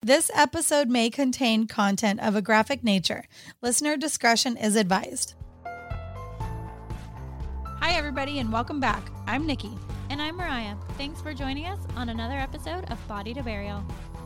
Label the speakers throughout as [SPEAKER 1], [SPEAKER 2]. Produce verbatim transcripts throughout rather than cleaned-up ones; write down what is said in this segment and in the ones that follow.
[SPEAKER 1] This episode may contain content of a graphic nature. Listener discretion is advised. Hi, everybody, and welcome back. I'm Nikki.
[SPEAKER 2] And I'm Mariah. Thanks for joining us on another episode of Body to Burial.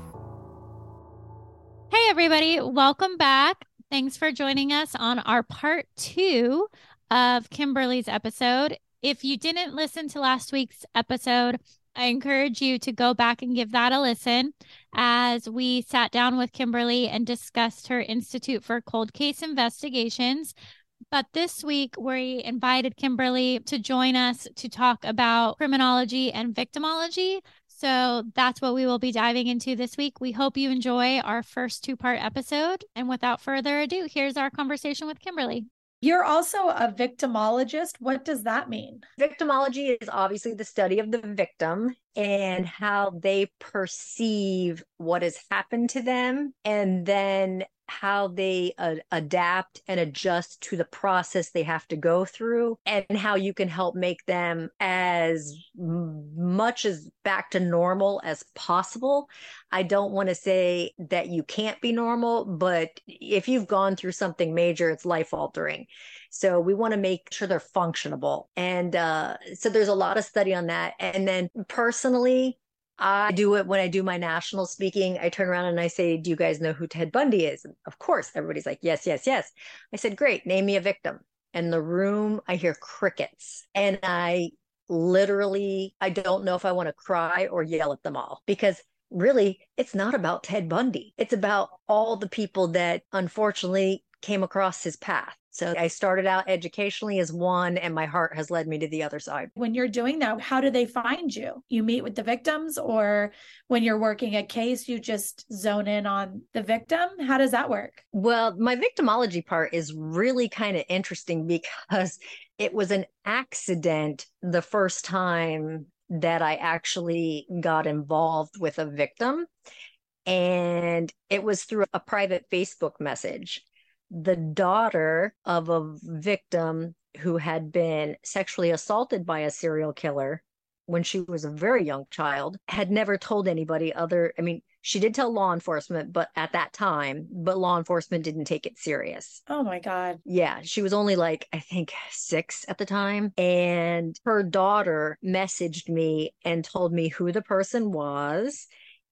[SPEAKER 2] Hey, everybody. Welcome back. Thanks for joining us on our part two of Kimberly's episode. If you didn't listen to last week's episode, I encourage you to go back and give that a listen as we sat down with Kimberly and discussed her Institute for Cold Case Investigations. But this week, we invited Kimberly to join us to talk about criminology and victimology. So that's what we will be diving into this week. We hope you enjoy our first two-part episode. And without further ado, here's our conversation with Kimberly.
[SPEAKER 1] You're also a victimologist. What does that mean?
[SPEAKER 3] Victimology is obviously the study of the victim and how they perceive what has happened to them, and then how they uh, adapt and adjust to the process they have to go through, and how you can help make them as much as back to normal as possible. I don't want to say that you can't be normal, but if you've gone through something major, it's life altering. So we want to make sure they're functionable. And uh, so there's a lot of study on that. And then personally, I do it when I do my national speaking. I turn around and I say, do you guys know who Ted Bundy is? And of course, everybody's like, yes, yes, yes. I said, great, name me a victim. And in the room, I hear crickets. And I literally, I don't know if I want to cry or yell at them all, because really, it's not about Ted Bundy. It's about all the people that unfortunately came across his path. So I started out educationally as one, and my heart has led me to the other side.
[SPEAKER 1] When you're doing that, how do they find you? You meet with the victims, or when you're working a case, you just zone in on the victim? How does that work?
[SPEAKER 3] Well, my victimology part is really kind of interesting because it was an accident the first time that I actually got involved with a victim. And it was through a private Facebook message. The daughter of a victim who had been sexually assaulted by a serial killer when she was a very young child had never told anybody other. I mean, she did tell law enforcement, but at that time, but law enforcement didn't take it serious.
[SPEAKER 1] Oh my God.
[SPEAKER 3] Yeah. She was only like, I think six at the time. And her daughter messaged me and told me who the person was,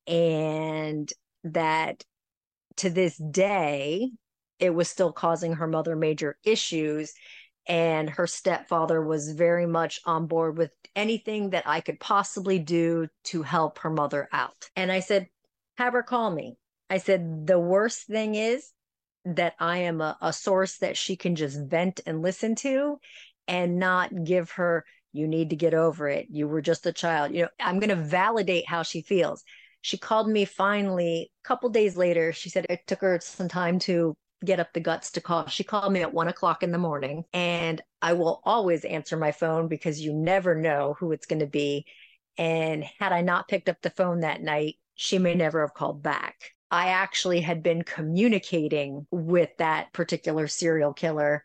[SPEAKER 3] and that to this day, it was still causing her mother major issues. And her stepfather was very much on board with anything that I could possibly do to help her mother out. And I said, have her call me. I said, the worst thing is that I am a, a source that she can just vent and listen to, and not give her, you need to get over it. You were just a child. You know, I'm going to validate how she feels. She called me finally a couple days later. She said it took her some time to get up the guts to call. She called me at one o'clock in the morning, and I will always answer my phone because you never know who it's going to be. And had I not picked up the phone that night, she may never have called back. I actually had been communicating with that particular serial killer.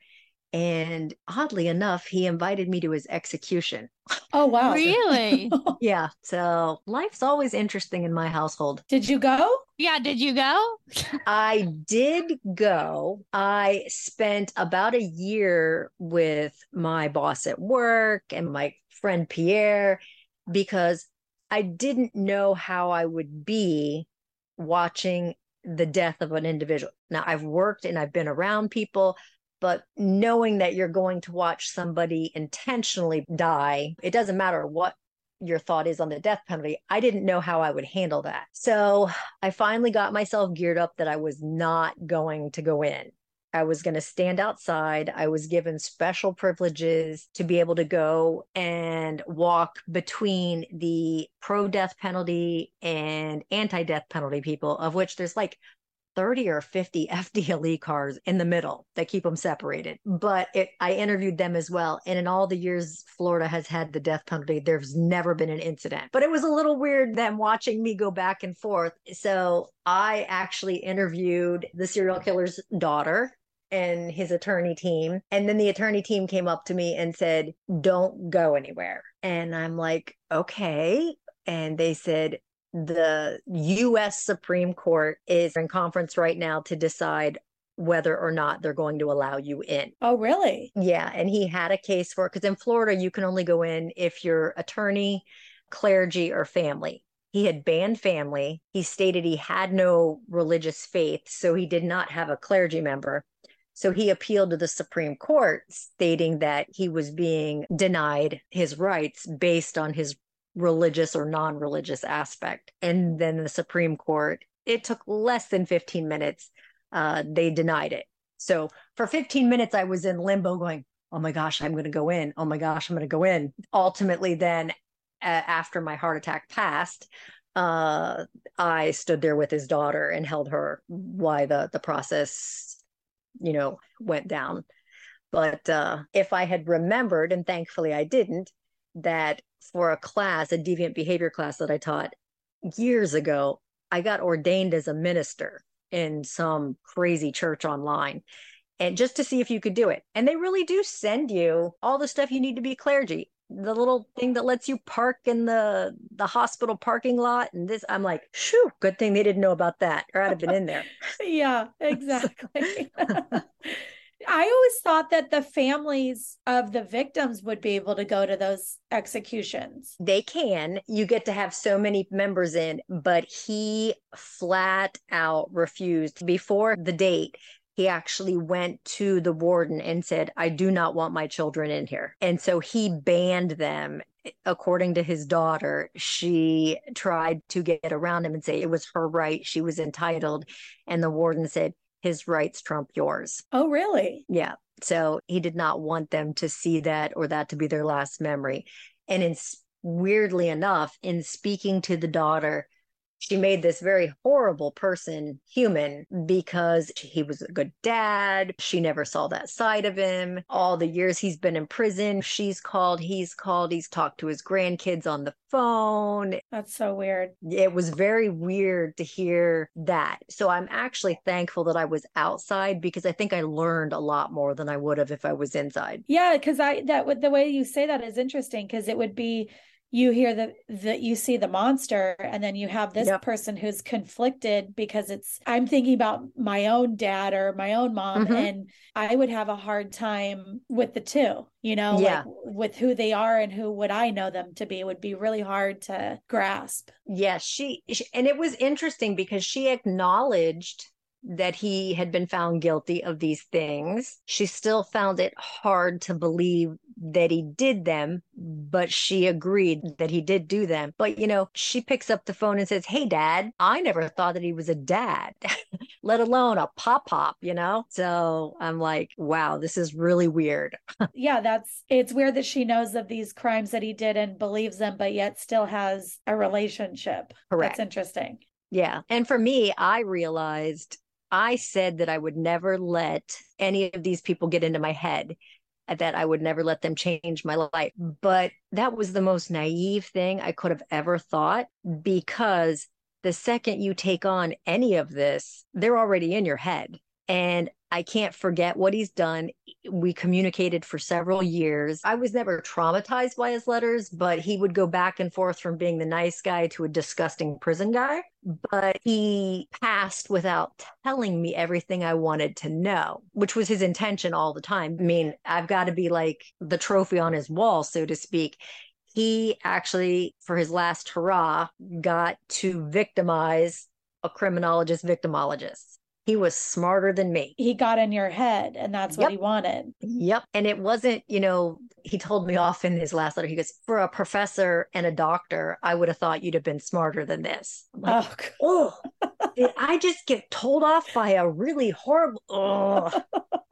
[SPEAKER 3] And oddly enough, he invited me to his execution.
[SPEAKER 1] Oh, wow.
[SPEAKER 2] Really?
[SPEAKER 3] Yeah. So life's always interesting in my household.
[SPEAKER 1] Did you go?
[SPEAKER 2] Yeah. Did you go?
[SPEAKER 3] I did go. I spent about a year with my boss at work and my friend Pierre, because I didn't know how I would be watching the death of an individual. Now, I've worked and I've been around people, but knowing that you're going to watch somebody intentionally die, it doesn't matter what your thought is on the death penalty. I didn't know how I would handle that. So I finally got myself geared up that I was not going to go in. I was going to stand outside. I was given special privileges to be able to go and walk between the pro-death penalty and anti-death penalty people, of which there's like thirty or fifty F D L E cars in the middle that keep them separated. But it, I interviewed them as well. And in all the years Florida has had the death penalty, there's never been an incident. But it was a little weird them watching me go back and forth. So I actually interviewed the serial killer's daughter and his attorney team. And then the attorney team came up to me and said, don't go anywhere. And I'm like, okay. And they said, the U S Supreme Court is in conference right now to decide whether or not they're going to allow you in.
[SPEAKER 1] Oh, really?
[SPEAKER 3] Yeah. And he had a case for it because in Florida, you can only go in if you're attorney, clergy, or family. He had banned family. He stated he had no religious faith, so he did not have a clergy member. So he appealed to the Supreme Court, stating that he was being denied his rights based on his religious or non-religious aspect. And then the Supreme Court, it took less than fifteen minutes. Uh, they denied it. So for fifteen minutes, I was in limbo going, oh my gosh, I'm going to go in. Oh my gosh, I'm going to go in. Ultimately, then uh, after my heart attack passed, uh, I stood there with his daughter and held her while the, the process, you know, went down. But uh, if I had remembered, and thankfully I didn't, that for a class, a deviant behavior class that I taught years ago, I got ordained as a minister in some crazy church online, and just to see if you could do it. And they really do send you all the stuff you need to be clergy. The little thing that lets you park in the the hospital parking lot, and this, I'm like, shoo, good thing they didn't know about that, or I'd have been in there.
[SPEAKER 1] Yeah, exactly. I always thought that the families of the victims would be able to go to those executions.
[SPEAKER 3] They can. You get to have so many members in, but he flat out refused. Before the date, he actually went to the warden and said, I do not want my children in here. And so he banned them. According to his daughter, she tried to get around him and say it was her right. She was entitled. And the warden said, his rights trump yours.
[SPEAKER 1] Oh, really?
[SPEAKER 3] Yeah. So he did not want them to see that or that to be their last memory. And in, weirdly enough, in speaking to the daughter, she made this very horrible person human because he was a good dad. She never saw that side of him. All the years he's been in prison, she's called, he's called, he's talked to his grandkids on the phone.
[SPEAKER 1] That's so weird.
[SPEAKER 3] It was very weird to hear that. So I'm actually thankful that I was outside because I think I learned a lot more than I would have if I was inside.
[SPEAKER 1] Yeah, because I that the way you say that is interesting, because it would be, you hear that that you see the monster, and then you have this yep. person who's conflicted because it's, I'm thinking about my own dad or my own mom, mm-hmm. and I would have a hard time with the two, you know,
[SPEAKER 3] yeah.
[SPEAKER 1] like with who they are and who would I know them to be. It would be really hard to grasp.
[SPEAKER 3] Yeah, she, she and it was interesting because she acknowledged that he had been found guilty of these things. She still found it hard to believe that he did them, but she agreed that he did do them. But, you know, she picks up the phone and says, hey, Dad, I never thought that he was a dad, let alone a pop-pop, you know? So I'm like, wow, this is really weird.
[SPEAKER 1] Yeah, that's, it's weird that she knows of these crimes that he did and believes them, but yet still has a relationship.
[SPEAKER 3] Correct.
[SPEAKER 1] That's interesting.
[SPEAKER 3] Yeah. And for me, I realized I said that I would never let any of these people get into my head, that I would never let them change my life. But that was the most naive thing I could have ever thought, because the second you take on any of this, they're already in your head. And I can't forget what he's done. We communicated for several years. I was never traumatized by his letters, but he would go back and forth from being the nice guy to a disgusting prison guy. But he passed without telling me everything I wanted to know, which was his intention all the time. I mean, I've got to be like the trophy on his wall, so to speak. He actually, for his last hurrah, got to victimize a criminologist victimologist. He was smarter than me.
[SPEAKER 1] He got in your head, and that's what
[SPEAKER 3] yep.
[SPEAKER 1] he wanted.
[SPEAKER 3] Yep. And it wasn't, you know, he told me off in his last letter. He goes, for a professor and a doctor, I would have thought you'd have been smarter than this. I'm like, oh, oh did I just get told off by a really horrible, oh.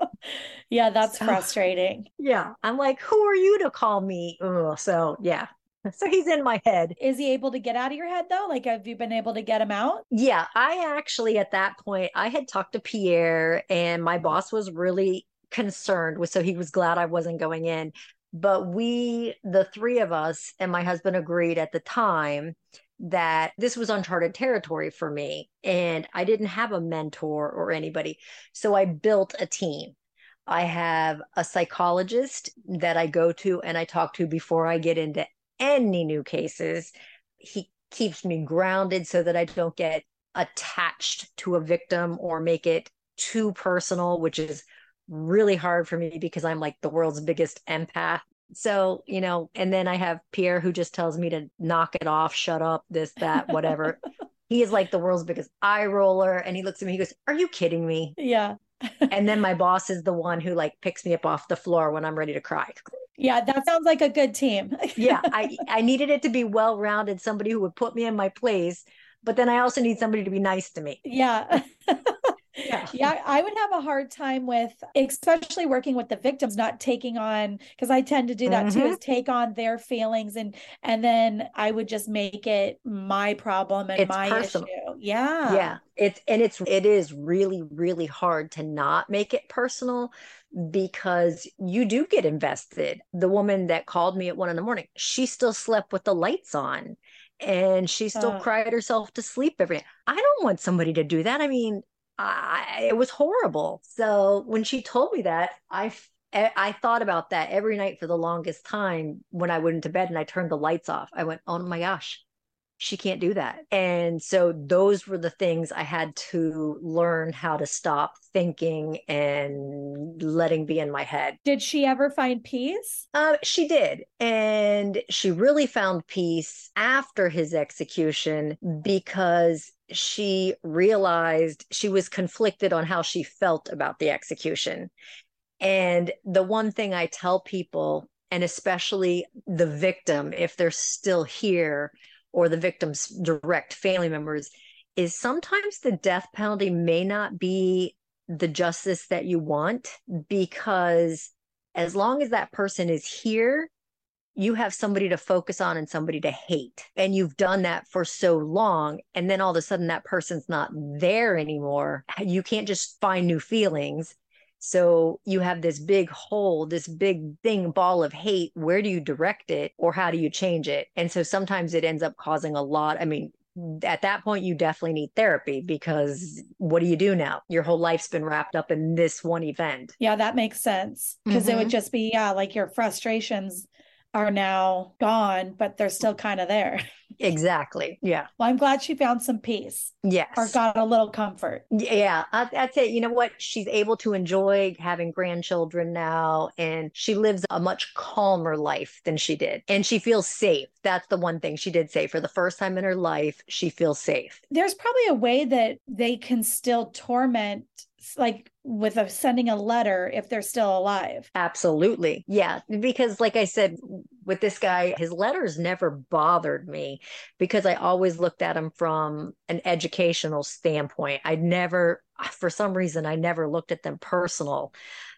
[SPEAKER 1] Yeah, that's
[SPEAKER 3] so,
[SPEAKER 1] frustrating.
[SPEAKER 3] Yeah. I'm like, who are you to call me? Oh, so yeah. So he's in my head.
[SPEAKER 1] Is he able to get out of your head though? Like, have you been able to get him out?
[SPEAKER 3] Yeah, I actually, at that point, I had talked to Pierre, and my boss was really concerned with, so he was glad I wasn't going in. But we, the three of us and my husband, agreed at the time that this was uncharted territory for me, and I didn't have a mentor or anybody. So I built a team. I have a psychologist that I go to and I talk to before I get into any new cases. He keeps me grounded so that I don't get attached to a victim or make it too personal, which is really hard for me because I'm like the world's biggest empath. So, you know, and then I have Pierre who just tells me to knock it off, shut up, this, that, whatever. He is like the world's biggest eye roller. And he looks at me, he goes, are you kidding me?
[SPEAKER 1] Yeah.
[SPEAKER 3] And then my boss is the one who like picks me up off the floor when I'm ready to cry.
[SPEAKER 1] Yeah, that sounds like a good team.
[SPEAKER 3] Yeah, I, I needed it to be well-rounded, somebody who would put me in my place, but then I also need somebody to be nice to me.
[SPEAKER 1] Yeah.
[SPEAKER 3] Yeah.
[SPEAKER 1] Yeah, I would have a hard time with, especially working with the victims, not taking on, because I tend to do that mm-hmm. too, is take on their feelings and and then I would just make it my problem and
[SPEAKER 3] it's
[SPEAKER 1] my
[SPEAKER 3] personal.
[SPEAKER 1] issue. Yeah.
[SPEAKER 3] Yeah. It's and it's it is really, really hard to not make it personal because you do get invested. The woman that called me at one in the morning, she still slept with the lights on and she still uh, cried herself to sleep every night. I don't want somebody to do that. I mean, I, it was horrible. So when she told me that, I, I thought about that every night for the longest time when I went into bed and I turned the lights off. I went, oh my gosh, she can't do that. And so those were the things I had to learn how to stop thinking and letting be in my head.
[SPEAKER 1] Did she ever find peace?
[SPEAKER 3] Uh, she did. And she really found peace after his execution because she realized she was conflicted on how she felt about the execution. And the one thing I tell people, and especially the victim, if they're still here, or the victim's direct family members, is sometimes the death penalty may not be the justice that you want, because as long as that person is here, you have somebody to focus on and somebody to hate. And you've done that for so long. And then all of a sudden that person's not there anymore. You can't just find new feelings. So you have this big hole, this big thing, ball of hate. Where do you direct it or how do you change it? And so sometimes it ends up causing a lot. I mean, at that point, you definitely need therapy because what do you do now? Your whole life's been wrapped up in this one event.
[SPEAKER 1] Yeah, that makes sense. Because mm-hmm. it would just be, yeah, like your frustrations are now gone, but they're still kind of there.
[SPEAKER 3] Exactly. Yeah.
[SPEAKER 1] Well, I'm glad she found some peace.
[SPEAKER 3] Yes.
[SPEAKER 1] Or got a little comfort.
[SPEAKER 3] Yeah. I, I'd say, you know what? She's able to enjoy having grandchildren now, and she lives a much calmer life than she did. And she feels safe. That's the one thing she did say. For the first time in her life, she feels safe.
[SPEAKER 1] There's probably a way that they can still torment, like with a sending a letter if they're still alive.
[SPEAKER 3] Absolutely. Yeah. Because like I said, with this guy, his letters never bothered me because I always looked at him from an educational standpoint. I never, for some reason, I never looked at them personal.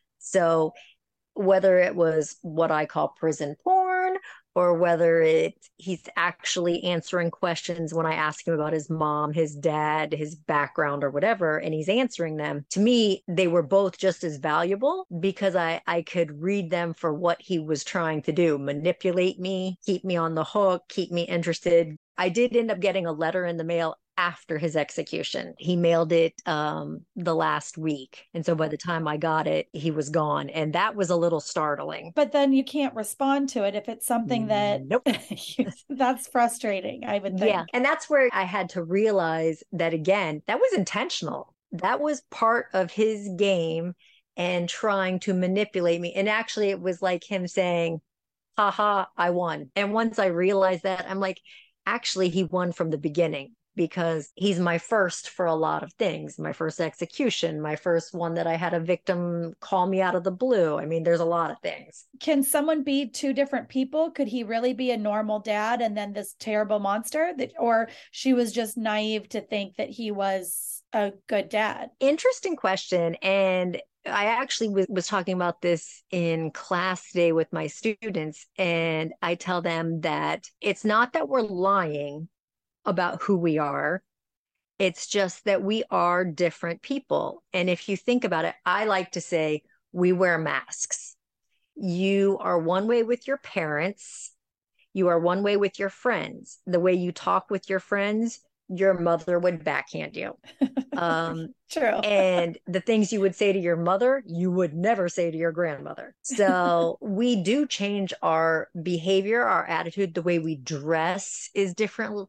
[SPEAKER 3] So whether it was what I call prison porn, or whether it he's actually answering questions when I ask him about his mom, his dad, his background or whatever, and he's answering them. To me, they were both just as valuable because I, I could read them for what he was trying to do, manipulate me, keep me on the hook, keep me interested. I did end up getting a letter in the mail after his execution. He mailed it um, the last week. And so by the time I got it, he was gone. And that was a little startling.
[SPEAKER 1] But then you can't respond to it if it's something that
[SPEAKER 3] nope.
[SPEAKER 1] That's frustrating, I would think.
[SPEAKER 3] Yeah. And that's where I had to realize that, again, that was intentional. That was part of his game and trying to manipulate me. And actually, it was like him saying, haha, I won. And once I realized that, I'm like, actually, he won from the beginning. Because he's my first for a lot of things. My first execution, my first one that I had a victim call me out of the blue. I mean, there's a lot of things.
[SPEAKER 1] Can someone be two different people? Could he really be a normal dad and then this terrible monster? That, or she was just naive to think that he was a good dad?
[SPEAKER 3] Interesting question. And I actually was, was talking about this in class today with my students. And I tell them that it's not that we're lying about who we are. It's just that we are different people. And if you think about it, I like to say we wear masks. You are one way with your parents. You are one way with your friends. The way you talk with your friends, your mother would backhand you. Um,
[SPEAKER 1] True.
[SPEAKER 3] And the things you would say to your mother, you would never say to your grandmother. So we do change our behavior, our attitude, the way we dress is different.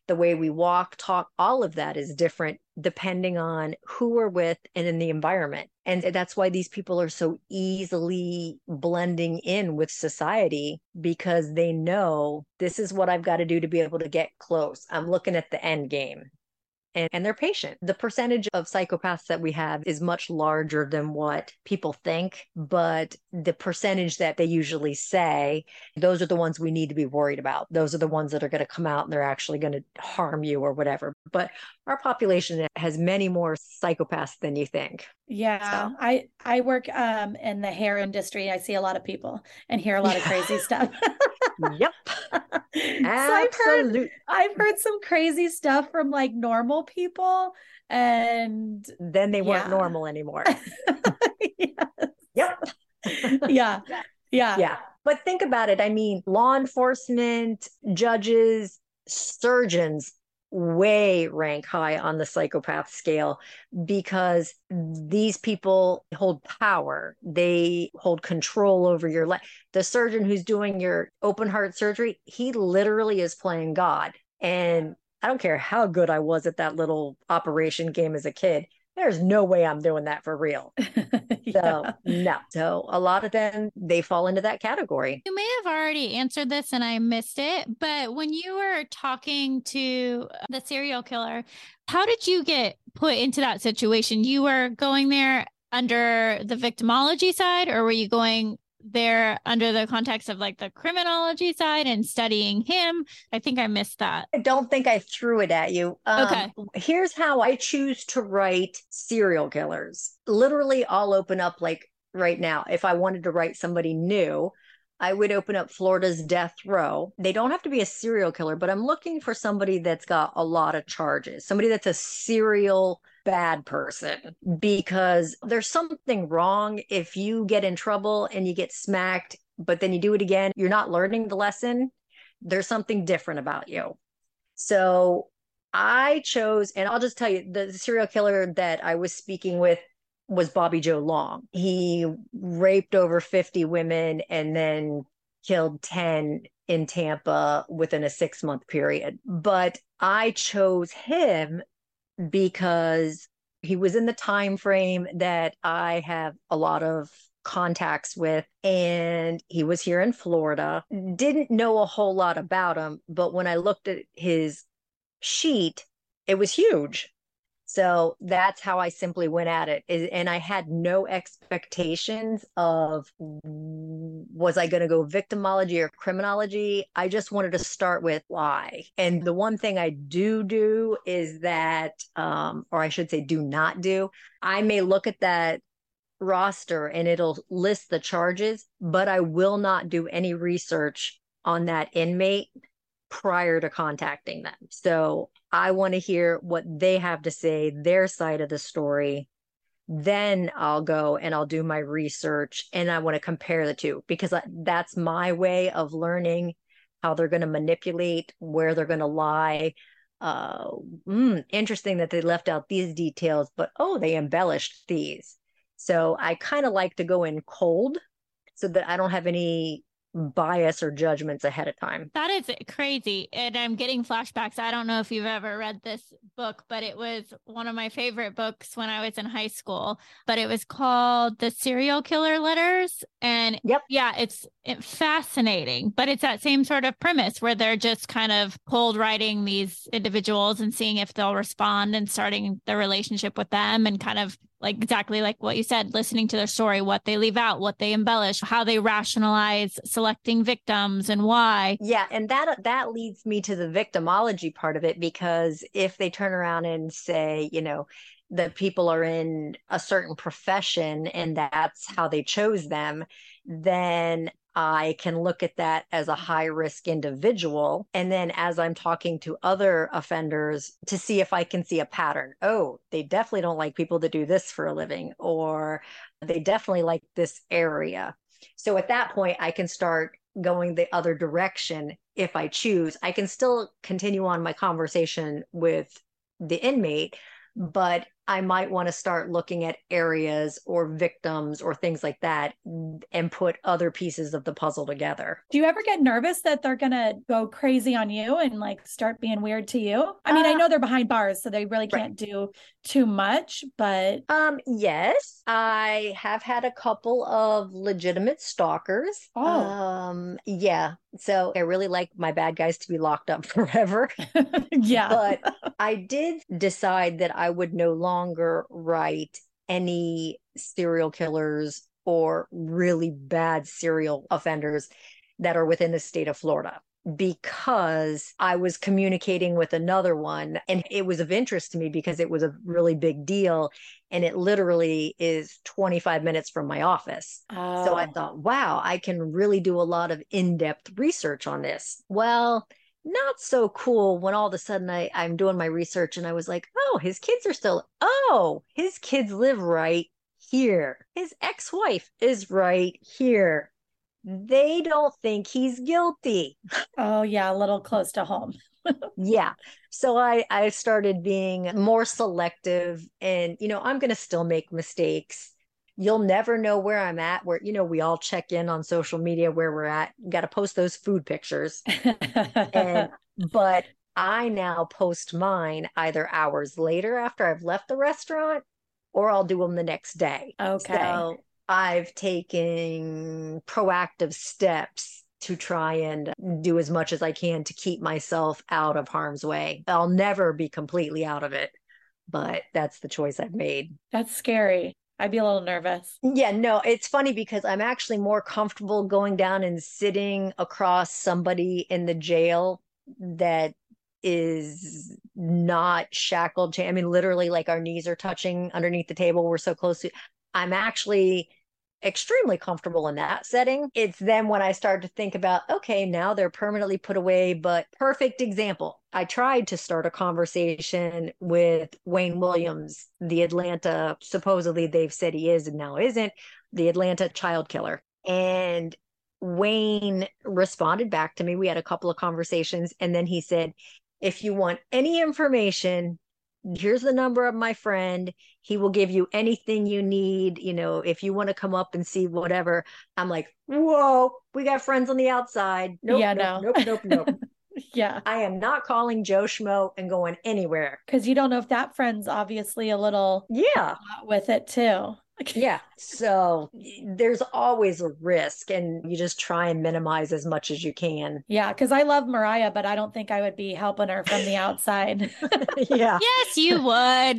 [SPEAKER 3] the way we walk, talk, all of that is different depending on who we're with and in the environment. And that's why these people are so easily blending in with society, because they know this is what I've got to do to be able to get close. I'm looking at the end game. And, and they're patient. The percentage of psychopaths that we have is much larger than what people think, but the percentage that they usually say, those are the ones we need to be worried about. Those are the ones that are going to come out and they're actually going to harm you or whatever. But our population has many more psychopaths than you think.
[SPEAKER 1] Yeah, so. I I work um in the hair industry. I see a lot of people and hear a lot of crazy stuff.
[SPEAKER 3] Yep.
[SPEAKER 1] So I've heard, I've heard some crazy stuff from like normal people, and
[SPEAKER 3] then they weren't yeah. normal anymore.
[SPEAKER 1] Yes.
[SPEAKER 3] Yep.
[SPEAKER 1] Yeah. Yeah.
[SPEAKER 3] Yeah. But think about it. I mean, law enforcement, judges, surgeons way rank high on the psychopath scale, because these people hold power. They hold control over your life. The surgeon who's doing your open heart surgery, he literally is playing God. And I don't care how good I was at that little operation game as a kid. There's no way I'm doing that for real. Yeah. So no. So a lot of them, they fall into that category.
[SPEAKER 2] You may have already answered this and I missed it, but when you were talking to the serial killer, how did you get put into that situation? You were going there under the victimology side, or were you going there under the context of like the criminology side and studying him? I think I missed that.
[SPEAKER 3] I don't think I threw it at you. Um,
[SPEAKER 2] okay.
[SPEAKER 3] Here's how I choose to write serial killers. Literally, I'll open up like right now. If I wanted to write somebody new, I would open up Florida's Death Row. They don't have to be a serial killer, but I'm looking for somebody that's got a lot of charges, somebody that's a serial bad person, because there's something wrong if you get in trouble and you get smacked, but then you do it again. You're not learning the lesson. There's something different about you. So I chose, and I'll just tell you, the serial killer that I was speaking with was Bobby Joe Long. He raped over fifty women and then killed ten in Tampa within a six month period. But I chose him because he was in the time frame that I have a lot of contacts with, and he was here in Florida. Didn't know a whole lot about him, but when I looked at his sheet, it was huge. So that's how I simply went at it. And I had no expectations of, was I going to go victimology or criminology? I just wanted to start with why. And the one thing I do do is that, um, or I should say do not do, I may look at that roster and it'll list the charges, but I will not do any research on that inmate prior to contacting them. So I want to hear what they have to say, their side of the story. Then I'll go and I'll do my research, and I want to compare the two, because that's my way of learning how they're going to manipulate, where they're going to lie. Uh, mm, interesting that they left out these details, but oh, they embellished these. So I kind of like to go in cold so that I don't have any bias or judgments ahead of time.
[SPEAKER 2] That is crazy. And I'm getting flashbacks. I don't know if you've ever read this book, but it was one of my favorite books when I was in high school, but it was called The Serial Killer Letters. And
[SPEAKER 3] yep.
[SPEAKER 2] yeah, it's it, fascinating, but it's that same sort of premise where they're just kind of cold writing these individuals and seeing if they'll respond and starting the relationship with them, and kind of like exactly like what you said, listening to their story, what they leave out, what they embellish, how they rationalize selecting victims and why.
[SPEAKER 3] Yeah. And that, that leads me to the victimology part of it, because if they turn around and say, you know, the people are in a certain profession and that's how they chose them, then I can look at that as a high risk individual. And then as I'm talking to other offenders to see if I can see a pattern. Oh, they definitely don't like people that do this for a living, or they definitely like this area. So at that point, I can start going the other direction if I choose. I can still continue on my conversation with the inmate, but I might want to start looking at areas or victims or things like that and put other pieces of the puzzle together.
[SPEAKER 1] Do you ever get nervous that they're going to go crazy on you and like start being weird to you? I mean, uh, I know they're behind bars, so they really can't right. do too much, but.
[SPEAKER 3] Um, yes, I have had a couple of legitimate stalkers.
[SPEAKER 1] Oh.
[SPEAKER 3] Um, yeah. So I really like my bad guys to be locked up forever.
[SPEAKER 1] Yeah.
[SPEAKER 3] But I did decide that I would no longer write any serial killers or really bad serial offenders that are within the state of Florida, because I was communicating with another one and it was of interest to me because it was a really big deal. And it literally is twenty-five minutes from my office.
[SPEAKER 1] Oh.
[SPEAKER 3] So I thought, wow, I can really do a lot of in-depth research on this. Well, not so cool when all of a sudden I, I'm doing my research and I was like, oh, his kids are still, oh, his kids live right here. His ex-wife is right here. They don't think he's guilty.
[SPEAKER 1] Oh, yeah, a little close to home.
[SPEAKER 3] Yeah. So I, I started being more selective and, you know, I'm going to still make mistakes. You'll never know where I'm at, where, you know, we all check in on social media where we're at. Got to post those food pictures. and, but I now post mine either hours later after I've left the restaurant, or I'll do them the next day.
[SPEAKER 1] Okay.
[SPEAKER 3] So I've taken proactive steps to try and do as much as I can to keep myself out of harm's way. I'll never be completely out of it, but that's the choice I've made.
[SPEAKER 1] That's scary. I'd be a little nervous.
[SPEAKER 3] Yeah, no, it's funny because I'm actually more comfortable going down and sitting across somebody in the jail that is not shackled. I mean, literally, like our knees are touching underneath the table. We're so close to. I'm actually extremely comfortable in that setting. It's then when I start to think about, okay, now they're permanently put away. But perfect example, I tried to start a conversation with Wayne Williams, the Atlanta, supposedly they've said he is and now isn't, the Atlanta child killer. And Wayne responded back to me. We had a couple of conversations, and then he said, if you want any information, here's the number of my friend. He will give you anything you need. You know, if you want to come up and see whatever. I'm like, whoa, we got friends on the outside. Nope,
[SPEAKER 1] yeah,
[SPEAKER 3] nope,
[SPEAKER 1] no.
[SPEAKER 3] nope, nope, nope.
[SPEAKER 1] Yeah.
[SPEAKER 3] I am not calling Joe Schmo and going anywhere.
[SPEAKER 1] Because you don't know if that friend's obviously a little
[SPEAKER 3] yeah
[SPEAKER 1] with it too.
[SPEAKER 3] Yeah. So there's always a risk, and you just try and minimize as much as you can.
[SPEAKER 1] Yeah. Because I love Mariah, but I don't think I would be helping her from the outside.
[SPEAKER 3] Yeah.
[SPEAKER 2] Yes, you would.
[SPEAKER 3] I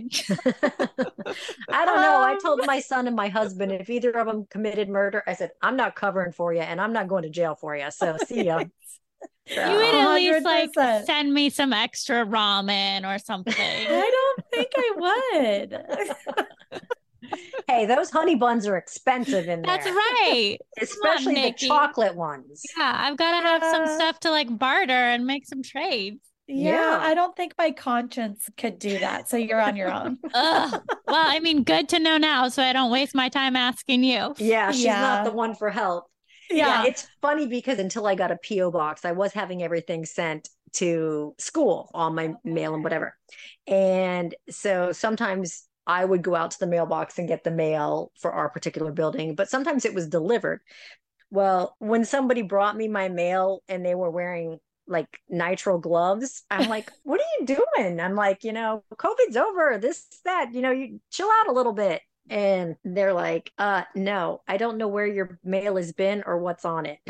[SPEAKER 3] don't know. Um, I told my son and my husband, if either of them committed murder, I said, I'm not covering for you and I'm not going to jail for you. So see ya.
[SPEAKER 2] So. You would at least like send me some extra ramen or something.
[SPEAKER 1] I don't think I would.
[SPEAKER 3] Hey, those honey buns are expensive in there.
[SPEAKER 2] That's right.
[SPEAKER 3] Especially on, the chocolate ones.
[SPEAKER 2] Yeah, I've got to have uh, some stuff to like barter and make some trades.
[SPEAKER 1] Yeah, yeah, I don't think my conscience could do that. So you're on your own.
[SPEAKER 2] Ugh. Well, I mean, good to know now so I don't waste my time asking you.
[SPEAKER 3] Yeah, she's
[SPEAKER 1] yeah.
[SPEAKER 3] not the one for help.
[SPEAKER 1] Yeah.
[SPEAKER 3] yeah, it's funny because until I got a P O box, I was having everything sent to school, all my mail and whatever. And so sometimes I would go out to the mailbox and get the mail for our particular building, but sometimes it was delivered. Well, when somebody brought me my mail and they were wearing like nitrile gloves, I'm like, what are you doing? I'm like, you know, COVID's over, this, that, you know, you chill out a little bit. And they're like, uh, no, I don't know where your mail has been or what's on it.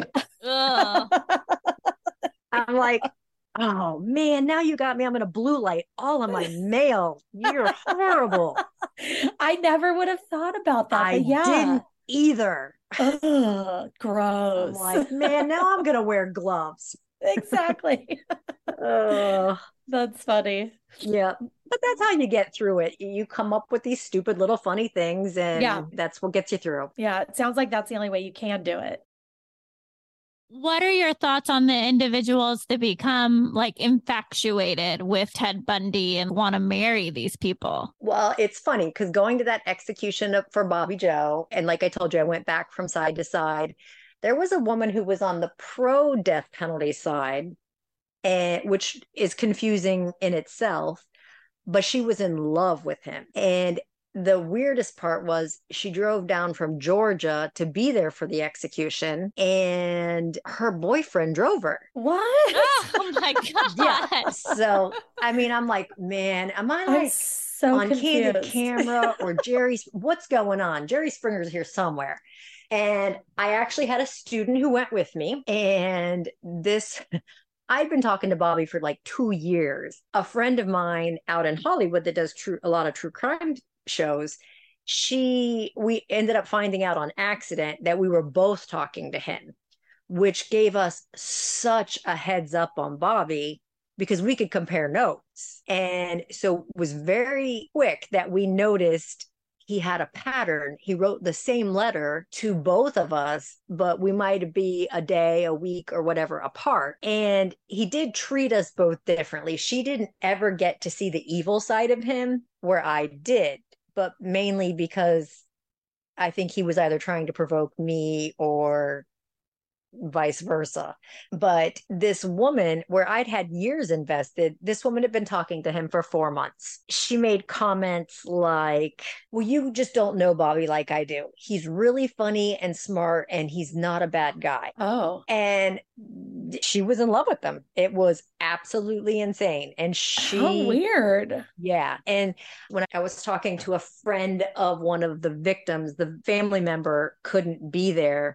[SPEAKER 3] I'm like, oh man, now you got me. I'm in a blue light all on my mail. You're horrible.
[SPEAKER 1] I never would have thought about that.
[SPEAKER 3] I
[SPEAKER 1] but yeah.
[SPEAKER 3] didn't either.
[SPEAKER 1] Ugh, gross.
[SPEAKER 3] I'm like, man, now I'm gonna wear gloves.
[SPEAKER 1] Exactly.
[SPEAKER 3] uh,
[SPEAKER 1] That's funny.
[SPEAKER 3] Yeah. But that's how you get through it. You come up with these stupid little funny things, and
[SPEAKER 1] yeah.
[SPEAKER 3] that's what gets you through.
[SPEAKER 1] Yeah. It sounds like that's the only way you can do it.
[SPEAKER 2] What are your thoughts on the individuals that become like infatuated with Ted Bundy and want to marry these people?
[SPEAKER 3] Well, it's funny because going to that execution for Bobby Joe, and like I told you, I went back from side to side. There was a woman who was on the pro death penalty side, and which is confusing in itself. but she was in love with him. And the weirdest part was she drove down from Georgia to be there for the execution, and her boyfriend drove her.
[SPEAKER 1] What?
[SPEAKER 2] Oh my God.
[SPEAKER 3] Yeah. So, I mean, I'm like, man, am I like
[SPEAKER 1] so
[SPEAKER 3] on
[SPEAKER 1] confused.
[SPEAKER 3] Candid Camera or Jerry's? What's going on? Jerry Springer's here somewhere. And I actually had a student who went with me, and this... I'd been talking to Bobby for like two years. A friend of mine out in Hollywood that does true, a lot of true crime shows, she, we ended up finding out on accident that we were both talking to him, which gave us such a heads up on Bobby because we could compare notes. And so it was very quick that we noticed he had a pattern. He wrote the same letter to both of us, but we might be a day, a week, or whatever apart. And he did treat us both differently. She didn't ever get to see the evil side of him, where I did, but mainly because I think he was either trying to provoke me or vice versa. But this woman, where I'd had years invested, this woman had been talking to him for four months. She made comments like, well, you just don't know Bobby like I do. He's really funny and smart, and he's not a bad guy.
[SPEAKER 1] Oh.
[SPEAKER 3] And she was in love with him. It was absolutely insane. And she...
[SPEAKER 1] How weird.
[SPEAKER 3] Yeah. And when I was talking to a friend of one of the victims, the family member couldn't be there.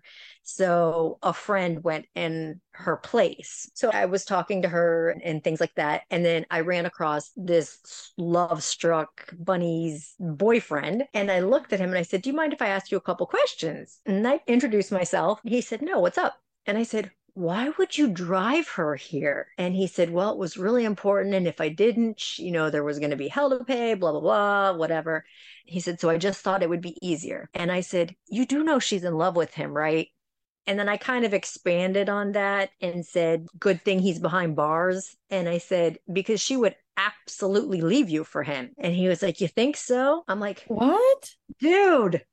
[SPEAKER 3] So a friend went in her place. So I was talking to her and things like that. And then I ran across this love-struck Bunny's boyfriend. And I looked at him and I said, do you mind if I ask you a couple questions? And I introduced myself. He said, no, what's up? And I said, why would you drive her here? And he said, well, it was really important. And if I didn't, you know, there was going to be hell to pay, blah, blah, blah, whatever. He said, so I just thought it would be easier. And I said, you do know she's in love with him, right? And then I kind of expanded on that and said, good thing he's behind bars. And I said, because she would absolutely leave you for him. And he was like, you think so? I'm like,
[SPEAKER 1] what?
[SPEAKER 3] Dude.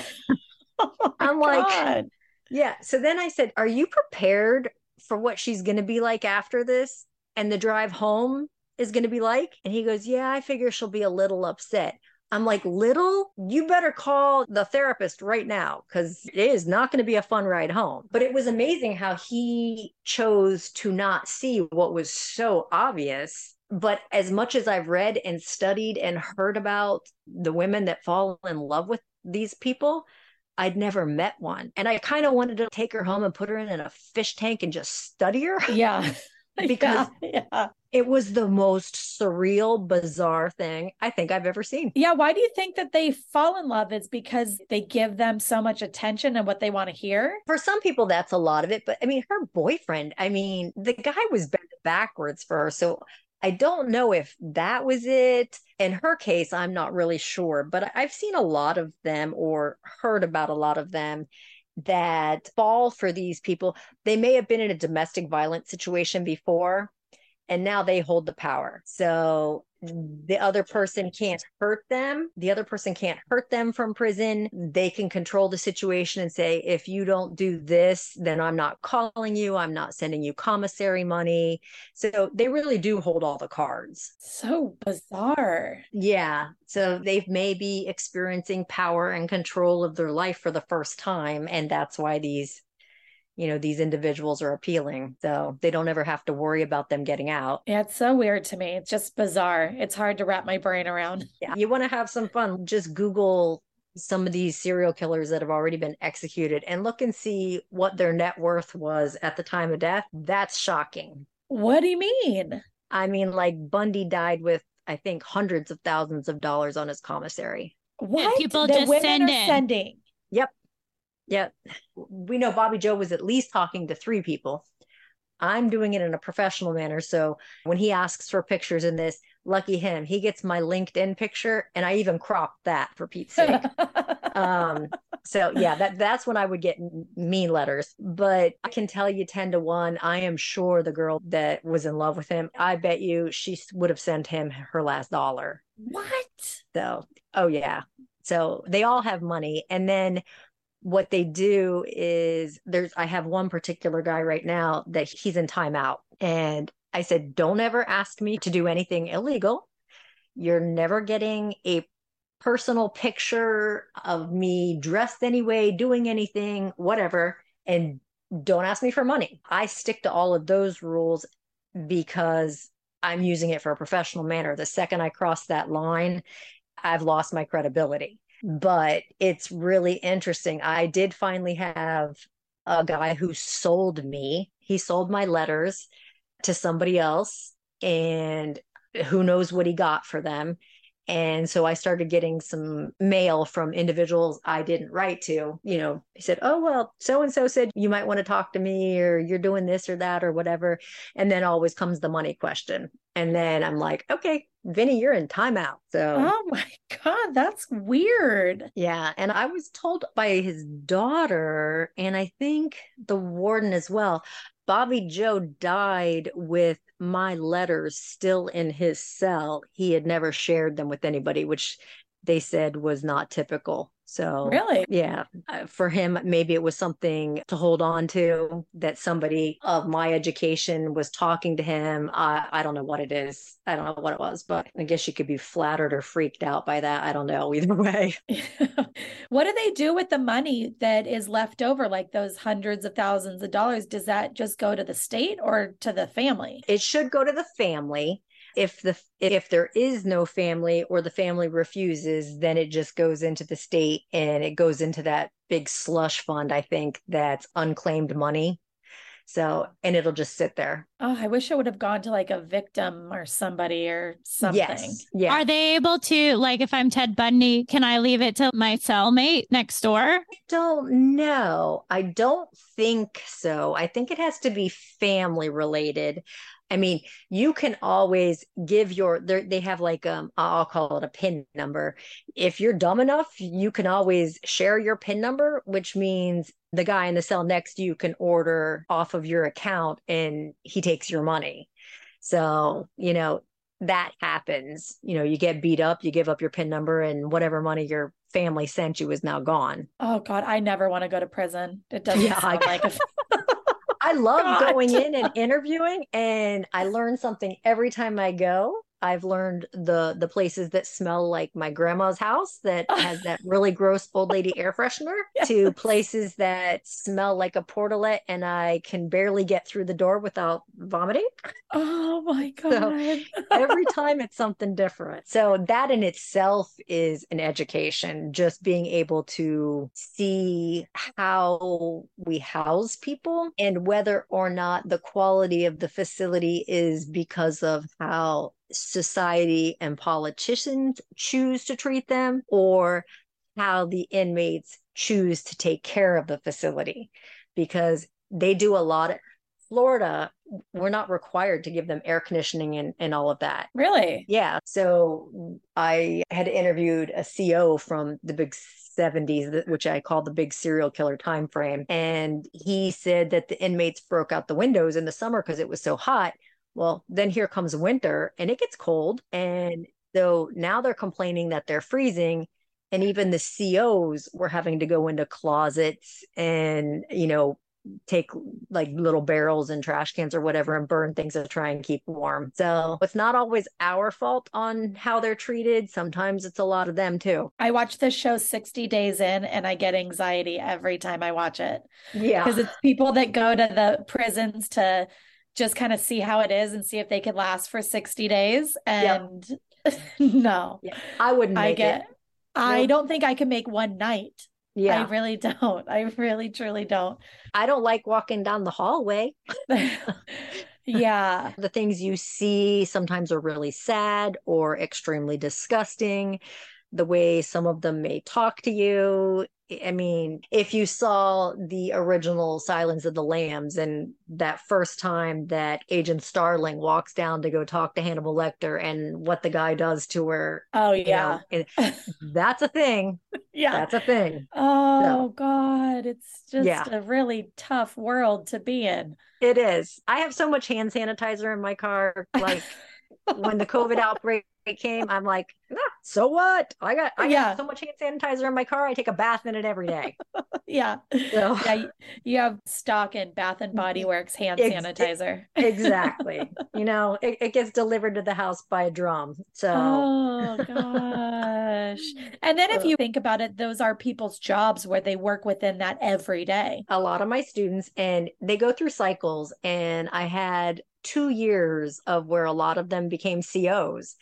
[SPEAKER 1] Oh
[SPEAKER 3] I'm like,
[SPEAKER 1] God.
[SPEAKER 3] Yeah. So then I said, are you prepared for what she's going to be like after this? And the drive home is going to be like? And he goes, yeah, I figure she'll be a little upset. I'm like, little? You better call the therapist right now, because it is not going to be a fun ride home. But it was amazing how he chose to not see what was so obvious. But as much as I've read and studied and heard about the women that fall in love with these people, I'd never met one. And I kind of wanted to take her home and put her in a fish tank and just study her.
[SPEAKER 1] Yeah.
[SPEAKER 3] Because
[SPEAKER 1] yeah, yeah.
[SPEAKER 3] It was the most surreal, bizarre thing I think I've ever seen.
[SPEAKER 1] Yeah. Why do you think that they fall in love? Is because they give them so much attention and what they want to hear?
[SPEAKER 3] For some people, that's a lot of it. But I mean, her boyfriend, I mean, the guy was bent backwards for her. So I don't know if that was it. In her case, I'm not really sure, but I've seen a lot of them or heard about a lot of them that fall for these people. They may have been in a domestic violence situation before, and now they hold the power. So the other person can't hurt them. The other person can't hurt them from prison. They can control the situation and say, if you don't do this, then I'm not calling you. I'm not sending you commissary money. So they really do hold all the cards.
[SPEAKER 1] So bizarre.
[SPEAKER 3] Yeah. So they may be experiencing power and control of their life for the first time. And that's why these you know, these individuals are appealing. So they don't ever have to worry about them getting out.
[SPEAKER 1] Yeah, it's so weird to me. It's just bizarre. It's hard to wrap my brain around.
[SPEAKER 3] Yeah. You want to have some fun, just Google some of these serial killers that have already been executed and look and see what their net worth was at the time of death. That's shocking.
[SPEAKER 1] What do you mean?
[SPEAKER 3] I mean, like Bundy died with, I think, hundreds of thousands of dollars on his commissary.
[SPEAKER 1] What?
[SPEAKER 2] And people
[SPEAKER 1] the
[SPEAKER 2] just
[SPEAKER 1] women
[SPEAKER 2] send
[SPEAKER 1] are
[SPEAKER 2] in.
[SPEAKER 1] sending.
[SPEAKER 3] Yep. Yeah, we know Bobby Joe was at least talking to three people. I'm doing it in a professional manner. So when he asks for pictures in this, lucky him, he gets my LinkedIn picture, and I even cropped that for Pete's sake. um, so yeah, that that's when I would get mean letters. But I can tell you ten to one, I am sure the girl that was in love with him, I bet you she would have sent him her last dollar.
[SPEAKER 1] What?
[SPEAKER 3] So, oh yeah. So they all have money. And then what they do is there's, I have one particular guy right now that he's in timeout. And I said, don't ever ask me to do anything illegal. You're never getting a personal picture of me dressed anyway, doing anything, whatever. And don't ask me for money. I stick to all of those rules because I'm using it for a professional manner. The second I cross that line, I've lost my credibility. But it's really interesting. I did finally have a guy who sold me. He sold my letters to somebody else, and who knows what he got for them. And so I started getting some mail from individuals I didn't write to. You know, he said, oh, well, so-and-so said you might want to talk to me, or you're doing this or that or whatever. And then always comes the money question. And then I'm like, okay, Vinny, you're in timeout. So,
[SPEAKER 1] oh my God, that's weird.
[SPEAKER 3] Yeah. And I was told by his daughter, and I think the warden as well, Bobby Joe died with my letters still in his cell. He had never shared them with anybody, which they said was not typical. So
[SPEAKER 1] really,
[SPEAKER 3] yeah, uh, for him, maybe it was something to hold on to, that somebody of my education was talking to him. Uh, I don't know what it is. I don't know what it was, but I guess you could be flattered or freaked out by that. I don't know, either way.
[SPEAKER 1] What do they do with the money that is left over, like those hundreds of thousands of dollars? Does that just go to the state or to the family?
[SPEAKER 3] It should go to the family. If the if there is no family, or the family refuses, then it just goes into the state, and it goes into that big slush fund, I think, that's unclaimed money. So, and it'll just sit there.
[SPEAKER 1] Oh, I wish it would have gone to like a victim or somebody or something.
[SPEAKER 3] Yes. Yeah.
[SPEAKER 2] Are they able to, like, if I'm Ted Bundy, can I leave it to my cellmate next door?
[SPEAKER 3] I don't know. I don't think so. I think it has to be family related. I mean, you can always give your, they have like, um, I'll call it a PIN number. If you're dumb enough, you can always share your PIN number, which means the guy in the cell next to you can order off of your account and he takes your money. So, you know, that happens. You know, you get beat up, you give up your PIN number, and whatever money your family sent you is now gone.
[SPEAKER 1] Oh God, I never want to go to prison. It doesn't yeah, sound I- like a
[SPEAKER 3] I love God. going in and interviewing, and I learn something every time I go. I've learned the the places that smell like my grandma's house that has that really gross old lady air freshener, yes. to places that smell like a portalet and I can barely get through the door without vomiting.
[SPEAKER 1] Oh my God.
[SPEAKER 3] So every time it's something different. So that in itself is an education, just being able to see how we house people and whether or not the quality of the facility is because of how society and politicians choose to treat them, or how the inmates choose to take care of the facility, because they do a lot of Florida. We're not required to give them air conditioning and, and all of that.
[SPEAKER 1] Really?
[SPEAKER 3] Yeah. So I had interviewed a C O from the big seventies, which I call the big serial killer time frame. And he said that the inmates broke out the windows in the summer because it was so hot. Well, then here comes winter and it gets cold. And so now they're complaining that they're freezing. And even the C Os were having to go into closets and, you know, take like little barrels and trash cans or whatever and burn things to try and keep warm. So it's not always our fault on how they're treated. Sometimes it's a lot of them too.
[SPEAKER 1] I watch this show sixty days in and I get anxiety every time I watch it.
[SPEAKER 3] Yeah.
[SPEAKER 1] Because it's people that go to the prisons to just kind of see how it is and see if they could last for sixty days. And yep. no,
[SPEAKER 3] yeah. I wouldn't make
[SPEAKER 1] I get,
[SPEAKER 3] it.
[SPEAKER 1] I
[SPEAKER 3] nope.
[SPEAKER 1] don't think I can make one night. Yeah. I really don't. I really, truly don't.
[SPEAKER 3] I don't like walking down the hallway.
[SPEAKER 1] Yeah.
[SPEAKER 3] The things you see sometimes are really sad or extremely disgusting. The way some of them may talk to you. I mean, if you saw the original Silence of the Lambs and that first time that Agent Starling walks down to go talk to Hannibal Lecter and what the guy does to her.
[SPEAKER 1] Oh, yeah.
[SPEAKER 3] You know, that's a thing.
[SPEAKER 1] Yeah.
[SPEAKER 3] That's a thing.
[SPEAKER 1] Oh, so, God. It's just
[SPEAKER 3] yeah.
[SPEAKER 1] a really tough world to be in.
[SPEAKER 3] It is. I have so much hand sanitizer in my car. Like when the COVID outbreak it came, I'm like, ah, so what? I got I
[SPEAKER 1] yeah.
[SPEAKER 3] got so much hand sanitizer in my car. I take a bath in it every day.
[SPEAKER 1] yeah.
[SPEAKER 3] So,
[SPEAKER 1] yeah. You, you have stock in Bath and Body Works hand ex- sanitizer.
[SPEAKER 3] Exactly. You know, it, it gets delivered to the house by a drum. So,
[SPEAKER 1] oh gosh. And then if you think about it, those are people's jobs where they work within that every day.
[SPEAKER 3] A lot of my students, and they go through cycles, and I had two years of where a lot of them became C Os,